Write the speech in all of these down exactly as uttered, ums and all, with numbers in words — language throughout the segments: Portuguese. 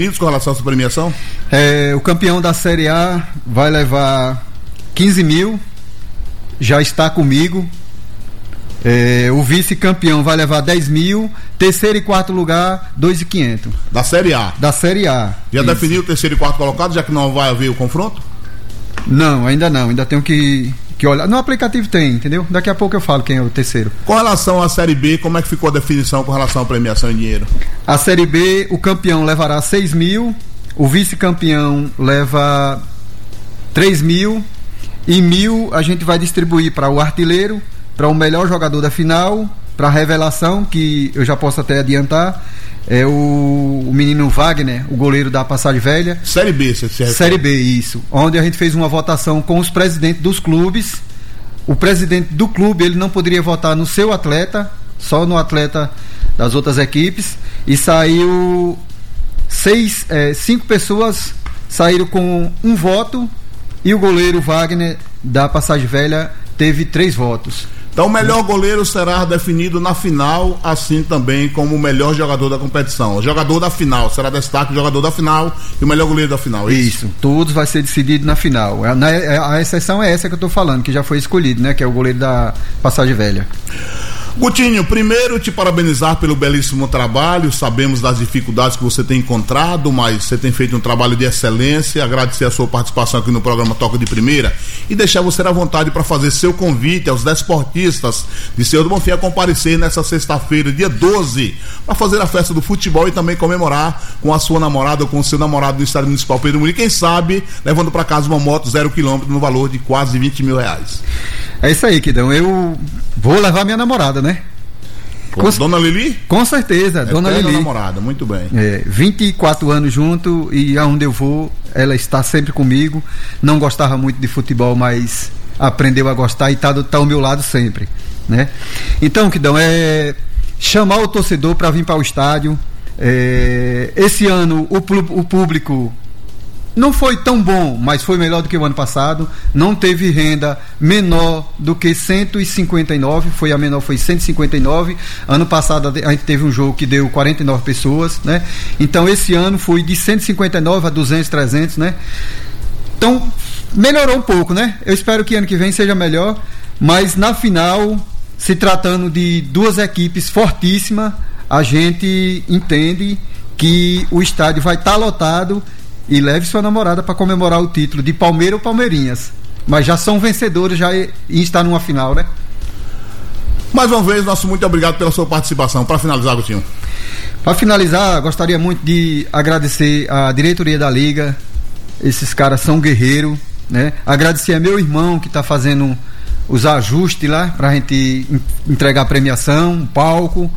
Com relação a essa premiação? É, o campeão da Série A vai levar quinze mil, já está comigo. É, o vice-campeão vai levar dez mil, terceiro e quarto lugar, dois mil e quinhentos. Da Série A? Da Série A. Já Isso. definiu o terceiro e quarto colocado, já que não vai haver o confronto? Não, ainda não, ainda tenho que, que olhar. No aplicativo tem, entendeu? Daqui a pouco eu falo quem é o terceiro. Com relação à Série B, como é que ficou a definição com relação à premiação em dinheiro? A Série B, o campeão levará seis mil, o vice-campeão leva três mil e mil a gente vai distribuir para o artilheiro, para o melhor jogador da final, para a revelação, que eu já posso até adiantar, é o, o menino Wagner, o goleiro da Passagem Velha. Série B, você se refere? Série B, isso. Onde a gente fez uma votação com os presidentes dos clubes. O presidente do clube, ele não poderia votar no seu atleta, só no atleta das outras equipes. E saiu seis, é, cinco pessoas saíram com um voto e o goleiro Wagner da Passagem Velha teve três votos. Então o melhor goleiro será definido na final, assim também como o melhor jogador da competição. O jogador da final, será destaque o jogador da final e o melhor goleiro da final, é isso? Isso, todos vai ser decidido na final. A, a, a exceção é essa que eu estou falando, que já foi escolhido, né? Que é o goleiro da Passagem Velha. Gutinho, primeiro te parabenizar pelo belíssimo trabalho. Sabemos das dificuldades que você tem encontrado, mas você tem feito um trabalho de excelência. Agradecer a sua participação aqui no programa Toca de Primeira e deixar você à vontade para fazer seu convite aos desportistas de Senhor do Bonfim a comparecer nessa sexta-feira, dia doze, para fazer a festa do futebol e também comemorar com a sua namorada ou com o seu namorado no Estádio Municipal Pedro Muniz, quem sabe levando para casa uma moto zero quilômetro no valor de quase vinte mil reais. É isso aí, Kidão. Eu vou levar minha namorada, né? Com, com Dona Lili? Com certeza, é Dona Lili. Namorada, muito bem. É, vinte e quatro anos junto e aonde eu vou, ela está sempre comigo. Não gostava muito de futebol, mas aprendeu a gostar e está tá ao meu lado sempre, né? Então, Kidão, é chamar o torcedor para vir para o estádio. É, esse ano o, o público não foi tão bom, mas foi melhor do que o ano passado. Não teve renda menor do que cento e cinquenta e nove, foi a menor, foi cento e cinquenta e nove. Ano passado a gente teve um jogo que deu quarenta e nove pessoas, né? Então esse ano foi de cento e cinquenta e nove a duzentos, trezentos, né? Então melhorou um pouco, né? Eu espero que ano que vem seja melhor, mas na final, se tratando de duas equipes fortíssimas, a gente entende que o estádio vai estar lotado. E leve sua namorada para comemorar o título de Palmeiras ou Palmeirinhas. Mas já são vencedores, já e está numa final, né? Mais uma vez, nosso muito obrigado pela sua participação. Para finalizar, Agostinho. Para finalizar, gostaria muito de agradecer a diretoria da Liga. Esses caras são guerreiros, né? Agradecer a meu irmão que está fazendo os ajustes lá para a gente entregar a premiação, um palco.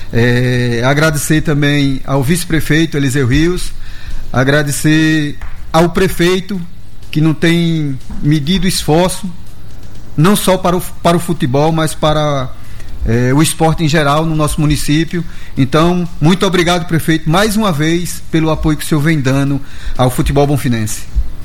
É, agradecer também ao vice-prefeito Eliseu Rios. Agradecer ao prefeito que não tem medido esforço não só para o, para o futebol, mas para é, o esporte em geral no nosso município. Então, muito obrigado, prefeito, mais uma vez pelo apoio que o senhor vem dando ao futebol bonfinense.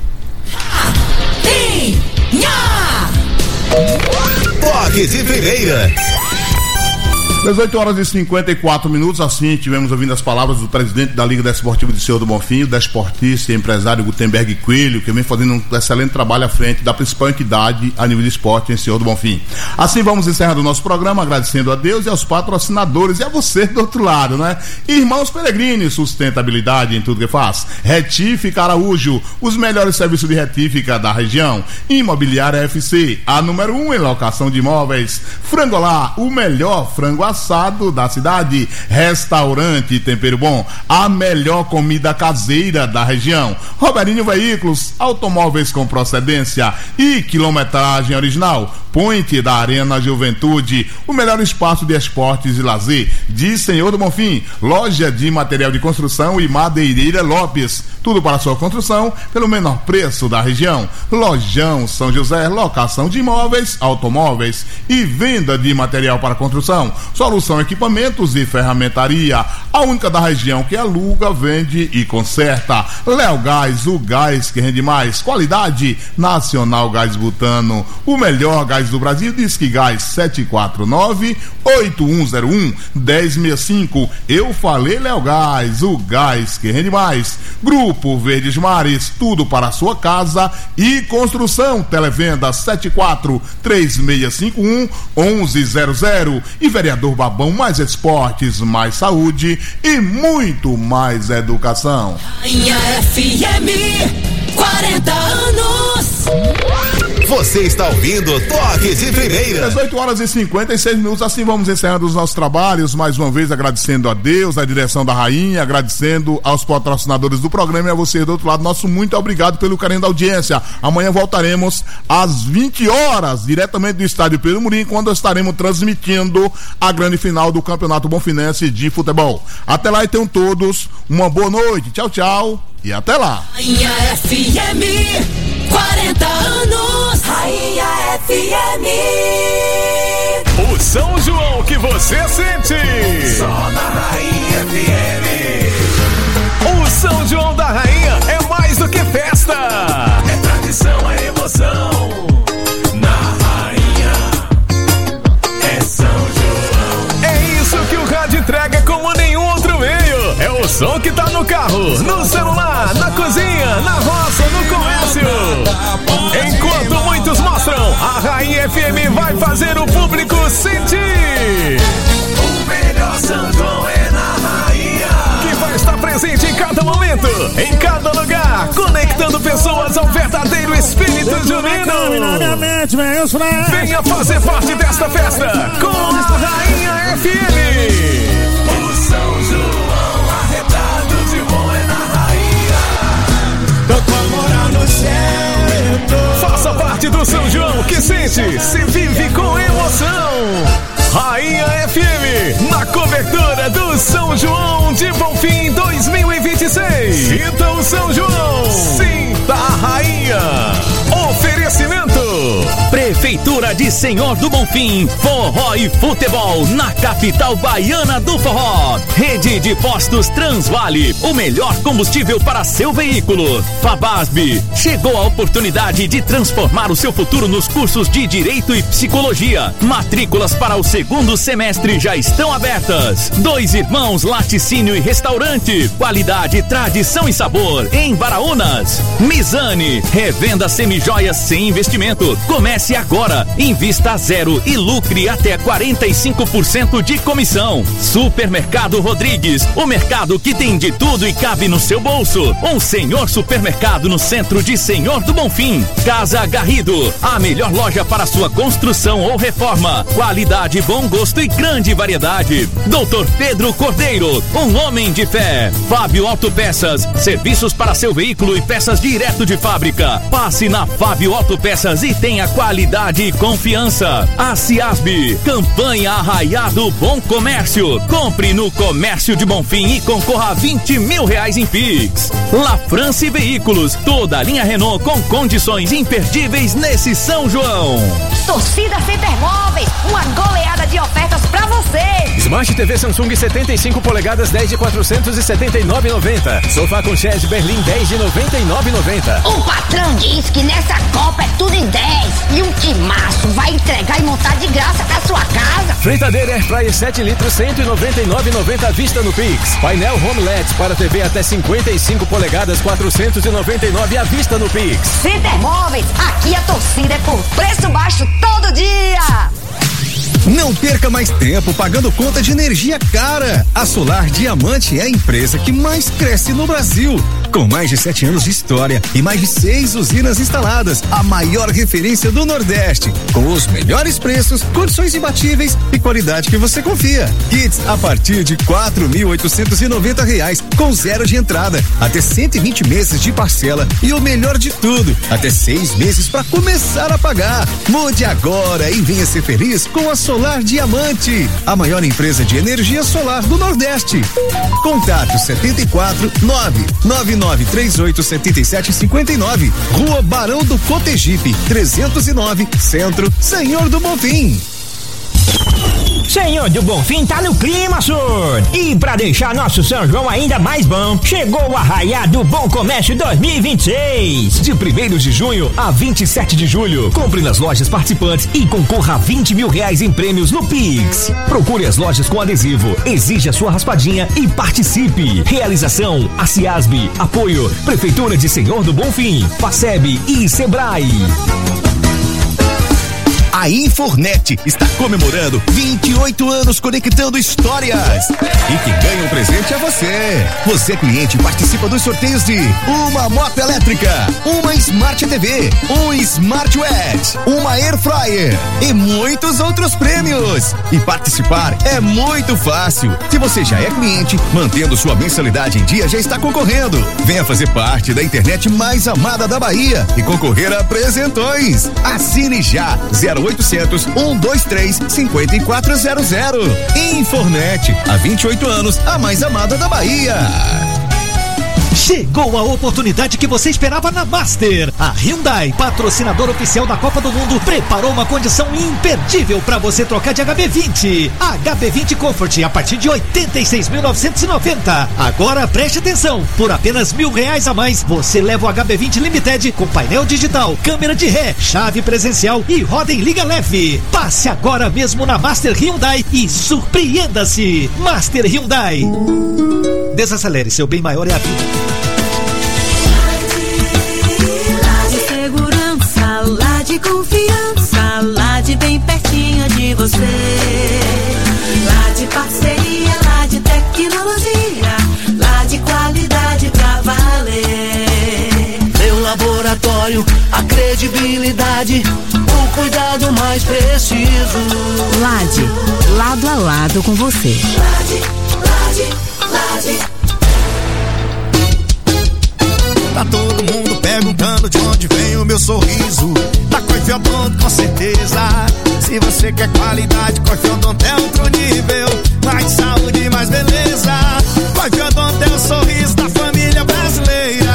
Toque de Primeira. dezoito horas e cinquenta e quatro minutos, assim tivemos ouvindo as palavras do presidente da Liga Desportiva de Senhor do Bonfim, o desportista e empresário Gutenberg Coelho, que vem fazendo um excelente trabalho à frente da principal entidade a nível de esporte em Senhor do Bonfim. Assim vamos encerrando o nosso programa, agradecendo a Deus e aos patrocinadores e a você do outro lado, né? Irmãos Peregrini, sustentabilidade em tudo que faz. Retífica Araújo, os melhores serviços de retífica da região. Imobiliária F C, a número um em locação de imóveis. Frangolá, o melhor frango assado da cidade. Restaurante Tempero Bom, a melhor comida caseira da região. Roberinho Veículos, automóveis com procedência e quilometragem original. Point da Arena Juventude, o melhor espaço de esportes e lazer de Senhor do Bonfim. Loja de material de construção e madeireira Lopes, tudo para sua construção pelo menor preço da região. Lojão São José, locação de imóveis, automóveis e venda de material para construção. Solução Equipamentos e Ferramentaria, a única da região que aluga, vende e conserta. Léo Gás, o gás que rende mais. Qualidade Nacional Gás Butano, o melhor gás do Brasil. Disque Gás sete quatro nove, oito um zero um, um zero seis cinco. Eu falei Léo Gás, o gás que rende mais. Grupo Verdes Mares, tudo para a sua casa e construção. Televenda sete quatro três seis cinco um, um um zero zero. E Vereador Babão, mais esportes, mais saúde e muito mais educação. Rainha F M, quarenta anos. Você está ouvindo Toque de Primeira. dezoito horas e cinquenta e seis minutos. Assim vamos encerrando os nossos trabalhos. Mais uma vez agradecendo a Deus, a direção da Rainha, agradecendo aos patrocinadores do programa e a você do outro lado. Nosso muito obrigado pelo carinho da audiência. Amanhã voltaremos às vinte horas, diretamente do estádio Pedro Murim, quando estaremos transmitindo a grande final do Campeonato Bonfinense de Futebol. Até lá e tenham todos uma boa noite. Tchau, tchau e até lá. Rainha F M, quarenta anos. Rainha F M. O São João que você sente. Só na Rainha F M. O São João da Rainha é mais do que festa. É tradição, é emoção. Na Rainha é São João. É isso que o rádio entrega como nenhum outro meio. É o som que tá no carro, no celular, na cozinha, na roça, no comércio. Enquanto muitos mostram, a Rainha F M vai fazer o público sentir. O melhor São João é na Rainha. Que vai estar presente em cada momento, em cada lugar, conectando pessoas ao verdadeiro espírito junino. Venha fazer parte desta festa com a Rainha F M. O São João arretado de bom é na Rainha. Tô com amor no céu. Faça parte do São João que sente, se vive com emoção. Rainha F M, na cobertura do São João de Bonfim dois mil e vinte e seis. Sinta o São João, sinta a Rainha. Oferecimento Prefeitura de Senhor do Bonfim, forró e futebol na capital baiana do forró. Rede de postos Transvale, o melhor combustível para seu veículo. Fabasb, chegou a oportunidade de transformar o seu futuro nos cursos de Direito e Psicologia. Matrículas para o segundo semestre já estão abertas. Dois Irmãos Laticínio e Restaurante, qualidade, tradição e sabor em Baraunas. Mizane, revenda semijoias sem investimento. Comece agora, invista a zero e lucre até quarenta e cinco por cento de comissão. Supermercado Rodrigues, o mercado que tem de tudo e cabe no seu bolso. Um senhor supermercado no centro de Senhor do Bonfim. Casa Garrido, a melhor loja para sua construção ou reforma. Qualidade, bom gosto e grande variedade. Doutor Pedro Cordeiro, um homem de fé. Fábio Autopeças, serviços para seu veículo e peças direto de fábrica. Passe na Fábio Autopeças e tenha qualidade e confiança. A Ciasb, campanha Arraiado Bom Comércio. Compre no Comércio de Bonfim e concorra a vinte mil reais em Pix. La France Veículos, toda a linha Renault com condições imperdíveis nesse São João. Torcida Center Móveis, uma goleada de ofertas pra você. Smart T V Samsung setenta e cinco polegadas dez de quatrocentos e setenta e nove reais e noventa centavos. Sofá com chaise Berlim dez de noventa e nove reais e noventa centavos. O patrão diz que nessa Copa é tudo em dez e um timaço vai entregar e montar de graça pra sua casa. Fritadeira Airfryer sete litros cento e noventa e nove reais e noventa centavos à vista no Pix. Painel Home L E D para T V até cinquenta e cinco polegadas quatrocentos e noventa e nove reais à vista no Pix. Center Móveis, aqui a torcida é por preço baixo todo dia. Não perca mais tempo pagando conta de energia cara. A Solar Diamante é a empresa que mais cresce no Brasil. Com mais de sete anos de história e mais de seis usinas instaladas, a maior referência do Nordeste. Com os melhores preços, condições imbatíveis e qualidade que você confia. Kits a partir de quatro mil oitocentos e noventa reais, com zero de entrada, até cento e vinte meses de parcela e o melhor de tudo, até seis meses para começar a pagar. Mude agora e venha ser feliz com a Solar Diamante, a maior empresa de energia solar do Nordeste. Contato setenta e quatro, nove nove nove três oito sete sete cinco nove, Rua Barão do Cotegipe, trezentos e nove, Centro, Senhor do Bonfim. Senhor do Bonfim tá no clima, senhor. E pra deixar nosso São João ainda mais bom, chegou o Arraiá do Bom Comércio dois mil e vinte e seis. De primeiro de junho a vinte e sete de julho. Compre nas lojas participantes e concorra a vinte mil reais em prêmios no Pix. Procure as lojas com adesivo, exija a sua raspadinha e participe. Realização: a Ciasb. Apoio: Prefeitura de Senhor do Bonfim, Faceb e Sebrae. A Infornet está comemorando vinte e oito anos conectando histórias. E quem ganha um presente é você. Você, cliente, participa dos sorteios de uma moto elétrica, uma Smart T V, um Smartwatch, uma Air Fryer e muitos outros prêmios. E participar é muito fácil. Se você já é cliente, mantendo sua mensalidade em dia, já está concorrendo. Venha fazer parte da internet mais amada da Bahia e concorrer a presentões. Assine já. zero oitocentos, cento e vinte e três, cinquenta e quatro zero zero. Infornet, há vinte e oito anos, a mais amada da Bahia. Chegou a oportunidade que você esperava na Master. A Hyundai, patrocinador oficial da Copa do Mundo, preparou uma condição imperdível para você trocar de H B vinte. H B vinte Comfort a partir de oitenta e seis mil novecentos e noventa. Agora preste atenção, por apenas mil reais a mais, você leva o H B vinte Limited com painel digital, câmera de ré, chave presencial e roda em liga leve. Passe agora mesmo na Master Hyundai e surpreenda-se. Master Hyundai. Desacelere, seu bem maior é a vida. Lá de confiança, lá de bem pertinho de você. Lá de parceria, lá de tecnologia, lá de qualidade pra valer. Meu laboratório, a credibilidade, o cuidado mais preciso. Lade, lado a lado com você. Lade, Lade, Lade. Tá todo mundo perguntando de onde vem o meu sorriso. Da Coife Odonto, com certeza. Se você quer qualidade, Coife Odonto é outro nível. Mais saúde, mais beleza. Coife Odonto é o sorriso da família brasileira.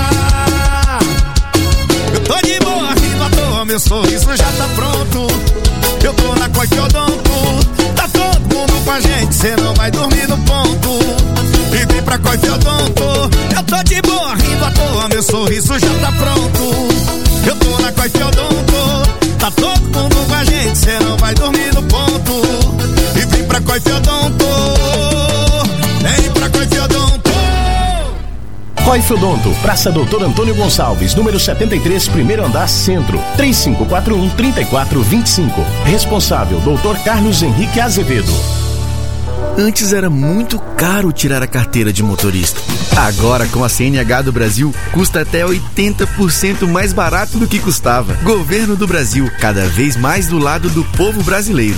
Eu tô de boa, rindo à toa, meu sorriso já tá pronto. Eu tô na Coife Odonto. Tá todo mundo com a gente, cê não vai dormir no ponto. E vem pra Coife Odonto. Eu tô de boa, rindo à toa, meu sorriso já tá pronto. Eu tô na Coife Odonto. Tá todo mundo com a gente, cê não vai dormir no ponto. E vem pra Coife Odonto. Vem pra Coife Odonto. Coife Odonto, Praça Doutor Antônio Gonçalves, número setenta e três, primeiro andar, Centro. três cinco quatro um, três quatro dois cinco. Responsável, doutor Carlos Henrique Azevedo. Antes era muito caro tirar a carteira de motorista. Agora, com a C N H do Brasil, custa até oitenta por cento mais barato do que custava. Governo do Brasil, cada vez mais do lado do povo brasileiro.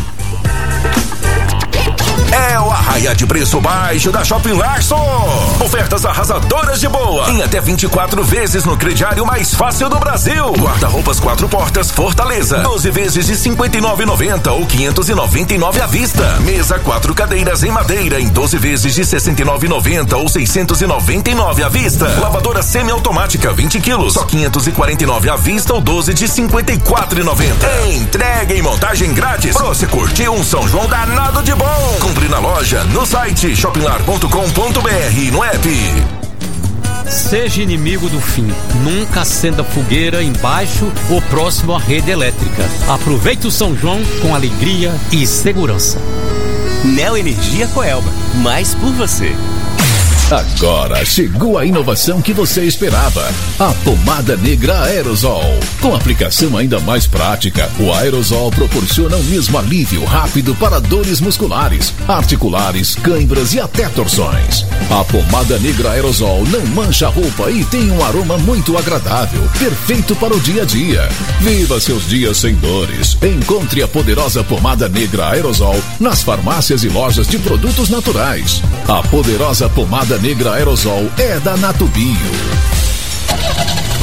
É o arraia de preço baixo da Shopping Larson. Ofertas arrasadoras de boa. Em até vinte e quatro vezes no crediário mais fácil do Brasil. Guarda-roupas quatro portas Fortaleza. doze vezes de cinquenta e nove reais e noventa centavos ou quinhentos e noventa e nove reais à vista. Mesa quatro cadeiras em madeira em doze vezes de sessenta e nove reais e noventa centavos ou seiscentos e noventa e nove reais à vista. Lavadora semiautomática vinte quilos, só quinhentos e quarenta e nove reais à vista ou doze de cinquenta e quatro reais e noventa centavos. Entrega e montagem grátis. Pra você curtir um São João danado de bom. Compre na loja, no site shoplar ponto com ponto br e no app. Seja inimigo do fim. Nunca acenda fogueira embaixo ou próximo à rede elétrica. Aproveite o São João com alegria e segurança. Neo Energia Coelba. Mais por você. Agora chegou a inovação que você esperava. A pomada negra aerosol. Com aplicação ainda mais prática, o aerosol proporciona o mesmo alívio rápido para dores musculares, articulares, câimbras e até torções. A pomada negra aerosol não mancha a roupa e tem um aroma muito agradável, perfeito para o dia a dia. Viva seus dias sem dores. Encontre a poderosa pomada negra aerosol nas farmácias e lojas de produtos naturais. A poderosa pomada negra aerosol é da Natubio.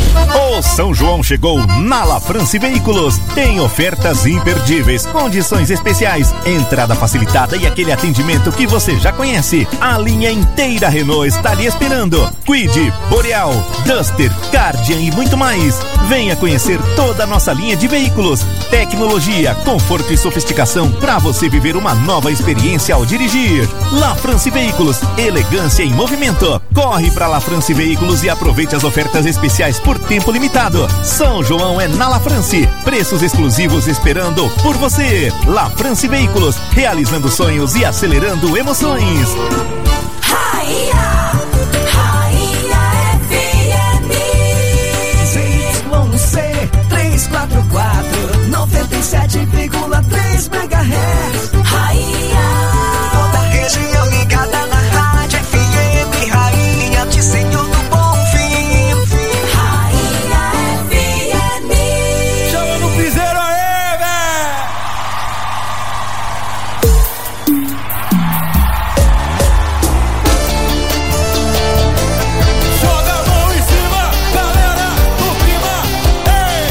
O São João chegou na La France Veículos. Tem ofertas imperdíveis, condições especiais, entrada facilitada e aquele atendimento que você já conhece. A linha inteira Renault está lhe esperando. Kwid, Boreal, Duster, Guardian e muito mais. Venha conhecer toda a nossa linha de veículos. Tecnologia, conforto e sofisticação para você viver uma nova experiência ao dirigir. La France Veículos, elegância em movimento. Corre para La France Veículos e aproveite as ofertas especiais por tempo limitado. São João é na La France. Preços exclusivos esperando por você. La France Veículos, realizando sonhos e acelerando emoções. Rainha, Rainha F M. Z Y C trezentos e quarenta e quatro, noventa e sete vírgula três megahertz. Rainha. Toda a região ligada na rádio F M. Rainha de Senhor do Bom Fim. Rainha F M. Chama no piseiro aí, véi! Joga a mão em cima, galera do clima. Ei,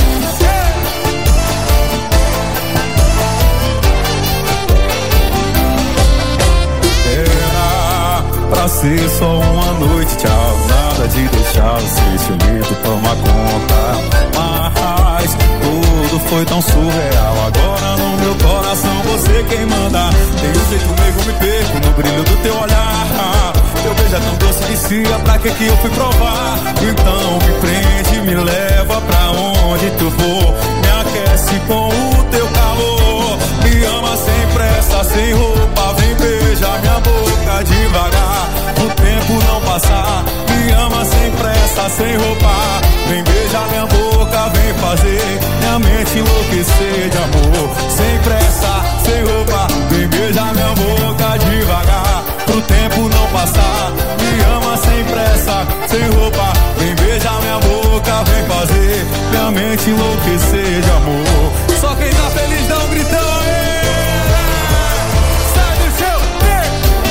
Era pra ser só uma noite, tchau. Nada de deixar o sentimento tomar conta. Mas tudo foi tão surreal. Agora no meu coração você quem manda. Tem um jeito meio me perco no brilho do teu olhar. Teu beijo é tão doce, vicia, pra que que eu fui provar? Então me prende, me leva pra onde tu for. Me aquece com o teu calor. Me ama sem pressa, sem roupa. Vem beijar minha boca devagar. O tempo não passar. Me ama sem pressa, sem roupa. Vem beijar minha boca, vem fazer minha mente enlouquecer de amor. Sem pressa, sem roupa. Vem beijar minha boca devagar. Pro tempo não passar. Me ama sem pressa, sem roupa. Vem beijar minha boca, vem fazer minha mente enlouquecer de amor. Só quem tá feliz dá um gritão aí. Sai do seu pé.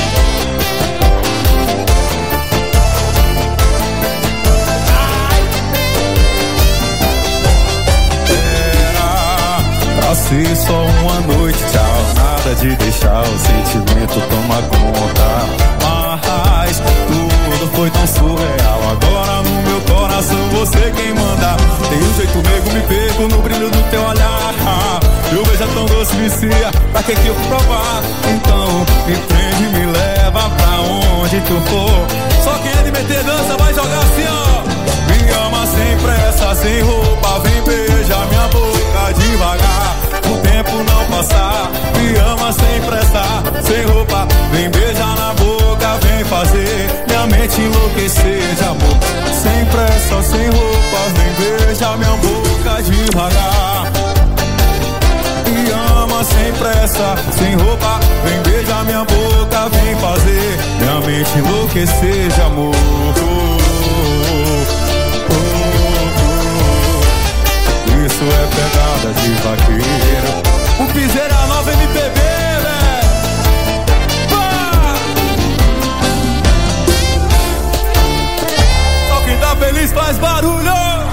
Era pra ser só uma noite, tchau. Nada de deixar o sentimento tomar conta. Mas tudo foi tão surreal. Agora no meu coração você quem manda. Tem um jeito meio me perco no brilho do teu olhar. Meu beijo é tão doce, vicia, pra que que eu fui provar? Então me prende, me leva pra onde tu for. Só quem é de meter dança vai jogar assim, ó. Me ama sem pressa, sem roupa. Vem beijar minha boca devagar. O tempo não passar. Me ama sem pressa, sem roupa. Vem beijar na boca, vem fazer minha mente enlouquecer de amor. Sem pressa, sem roupa. Vem beijar minha boca devagar. Me ama sem pressa, sem roupa. Vem beijar minha boca, vem fazer minha mente enlouquecer de amor. Isso é pegada de vaqueiro. O piseiro é a nova M P B, velho. Só quem tá feliz faz barulho.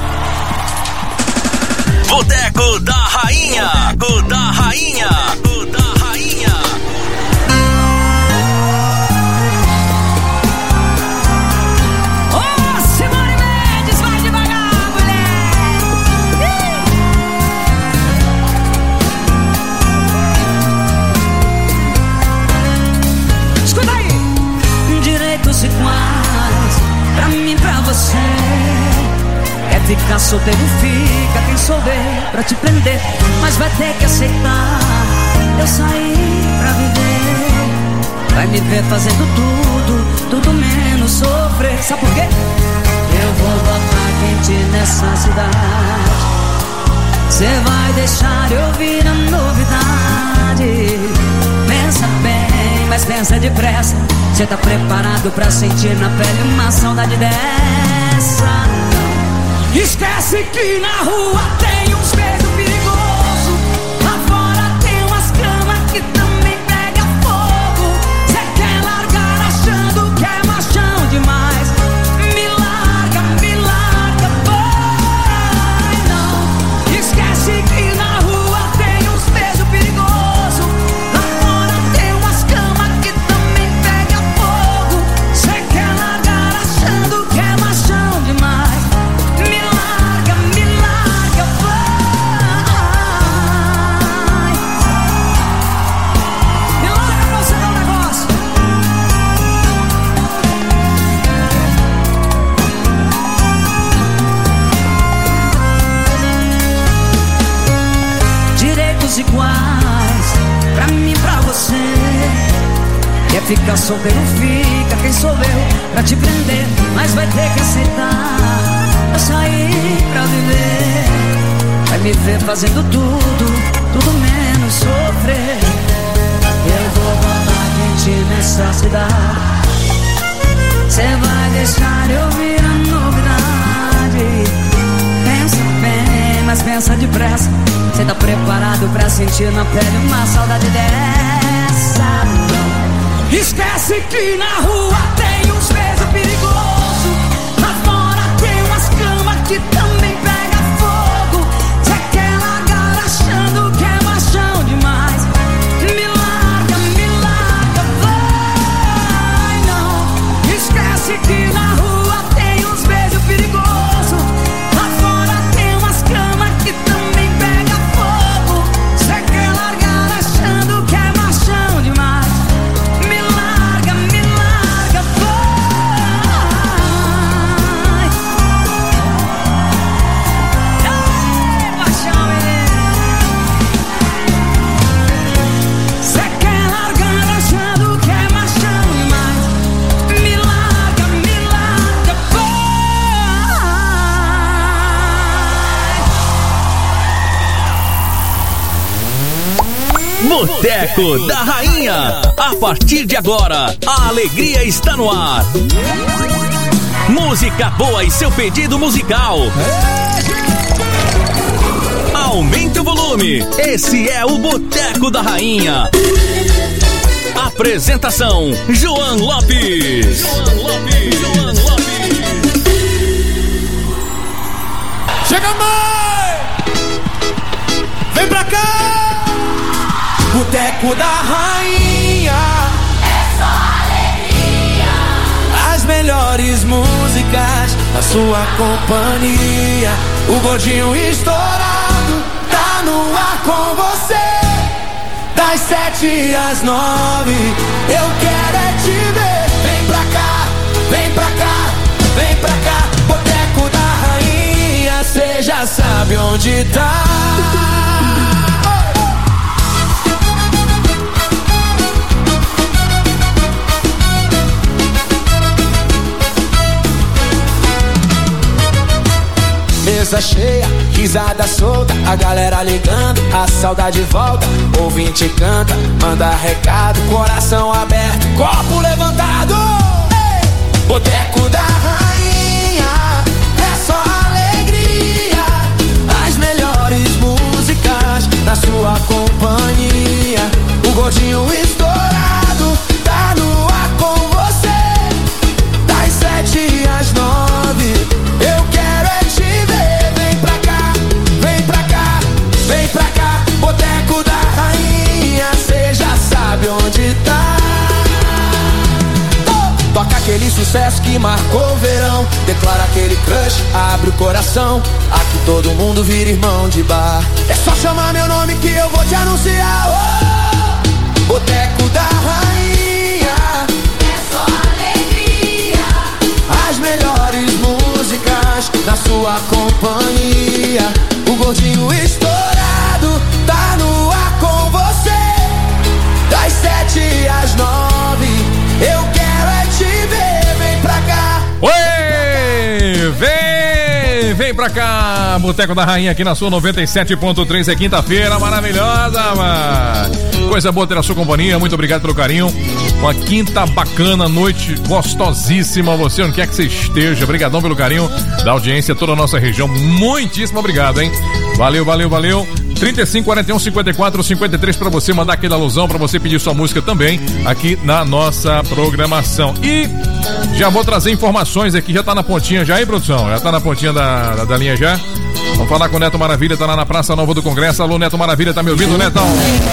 Boteco da Rainha. Boteco da Rainha. Boteco da Rainha. Ô, Simone Mendes, vai devagar, mulher. Escuta aí. Direitos iguais pra mim e pra você. Quer ficar solteiro, fica. Quem souber pra te prender, mas vai ter que aceitar. Eu saí pra viver. Vai me ver fazendo tudo, tudo menos sofrer. Sabe por quê? Eu vou botar quente nessa cidade. Cê vai deixar eu ouvir a novidade. Pensa bem, mas pensa depressa. Cê tá preparado pra sentir na pele uma saudade dessa? Esquece que na rua tem uns beijos perigosos. Lá fora tem umas camas que também pega fogo. Cê quer largar achando que é machão demais. Me larga, me larga, boy. direitos iguais pra mim e pra você. Quer ficar solteiro, fica, quem sou eu pra te prender? Mas vai ter que aceitar, eu saí pra viver. Vai me ver fazendo tudo, tudo menos sofrer. Eu vou botar quente nessa cidade. Cê vai deixar eu ouvir a novidade. Pensa bem, mas pensa depressa. Cê tá preparado pra sentir na pele uma saudade dessa? Não. Esquece que na rua tem uns beijos perigosos. Lá fora tem umas camas que também pega fogo. Cê quer largar achando que é machão demais. Me larga, me larga, vai não. Esquece que na rua tem uns beijos perigosos. Lá fora tem umas camas que também pega fogo. Cê quer largar achando que é machão demais. Me larga, me larga, vai. Ei, machão, cê quer largar achando que é machão demais. Me larga, me larga, Boteco da Rainha. A partir de agora, a alegria está no ar. Música boa e seu pedido musical. Aumente o volume. Esse é o Boteco da Rainha. Apresentação: João Lopes. João Lopes. João Lopes. Chega, mãe! Vem pra cá! Boteco da Rainha. É só alegria. As melhores músicas na sua companhia. O gordinho estourado tá no ar com você. Das sete às nove, eu quero é te ver. Vem pra cá, vem pra cá, vem pra cá. Boteco da Rainha, cê já sabe onde tá. Mesa cheia, risada solta, a galera ligando, a saudade volta. Ouvinte canta, manda recado, coração aberto, copo levantado. Ei! Boteco da Rainha, é só alegria. As melhores músicas na sua companhia. O gordinho estourado tá no ar com você. Das sete às nove, eu quero é te ver. Vem pra cá, vem pra cá, vem pra cá. Boteco da Rainha, cê já sabe onde tá. Oh! Toca aquele sucesso que marcou o verão. Declara aquele crush, abre o coração. Aqui todo mundo vira irmão de bar. É só chamar meu nome que eu vou te anunciar. Oh! Boteco da Rainha, é só alegria. As melhores músicas na sua companhia. O gordinho estourado tá no ar com você. Das sete às nove, eu quero é te ver. Vem pra cá. Oi, vem, vem pra cá. Boteco da Rainha aqui na sua noventa e sete ponto três. É quinta-feira maravilhosa, mano. Coisa boa ter a sua companhia. Muito obrigado pelo carinho. Uma quinta bacana, noite gostosíssima. Você onde quer que você esteja. Obrigadão pelo carinho da audiência, toda a nossa região. Muitíssimo obrigado, hein? Valeu, valeu, valeu. trinta e cinco, quarenta e um, cinquenta e quatro, cinquenta e três pra você mandar aquela alusão, pra você pedir sua música também aqui na nossa programação. E já vou trazer informações aqui, já tá na pontinha já, hein, produção? Já tá na pontinha da, da, da linha já. Vamos falar com o Neto Maravilha, tá lá na Praça Nova do Congresso. Alô, Neto Maravilha, tá me ouvindo, Netão?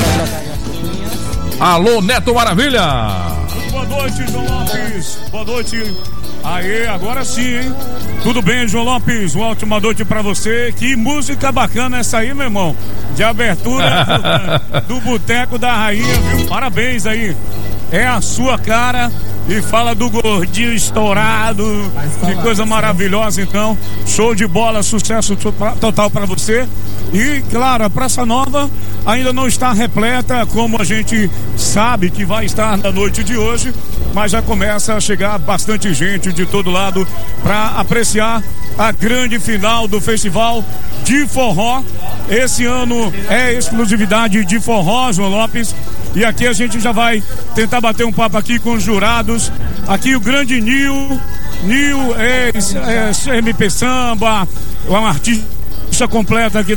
Alô, Neto Maravilha! Boa noite, João Lopes. Boa noite. Aê, agora sim, hein? Tudo bem, João Lopes? Uma ótima noite pra você. Que música bacana essa aí, meu irmão. De abertura do, do Boteco da Rainha, viu? Parabéns aí. É a sua cara. e fala do gordinho estourado, que coisa maravilhosa. Então, show de bola, sucesso total para você. E claro, a Praça Nova ainda não está repleta como a gente sabe que vai estar na noite de hoje, mas já começa a chegar bastante gente de todo lado para apreciar a grande final do Festival de Forró. Esse ano é exclusividade de forró, João Lopes. E aqui a gente já vai tentar bater um papo aqui com os jurados. Aqui o grande Nil, Nil é, é M P Samba, um artista completo aqui.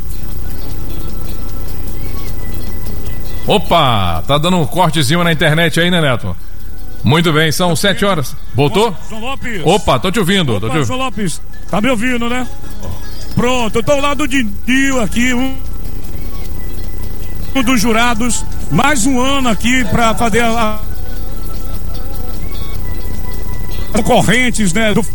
Opa, tá dando um cortezinho na internet aí, né, Neto? Muito bem, são sete horas. Voltou? João Lopes. Opa, tô te ouvindo. Opa, tô te ouvindo. João Lopes, tá me ouvindo, né? Pronto, eu tô ao lado de Nil aqui, um dos jurados, mais um ano aqui pra fazer a, a correntes, né? Do...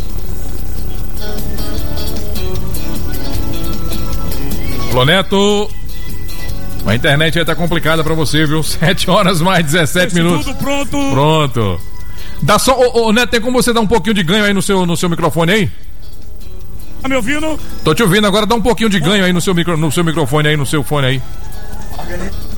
Alô, Neto. A internet aí tá complicada pra você, viu? sete horas mais dezessete minutos. Tudo pronto. Pronto. Dá só, ô, ô, Neto, tem como você dar um pouquinho de ganho aí no seu, no seu microfone aí? Tá me ouvindo? Tô te ouvindo, agora dá um pouquinho de ganho aí no seu, micro, no seu microfone aí, no seu fone aí.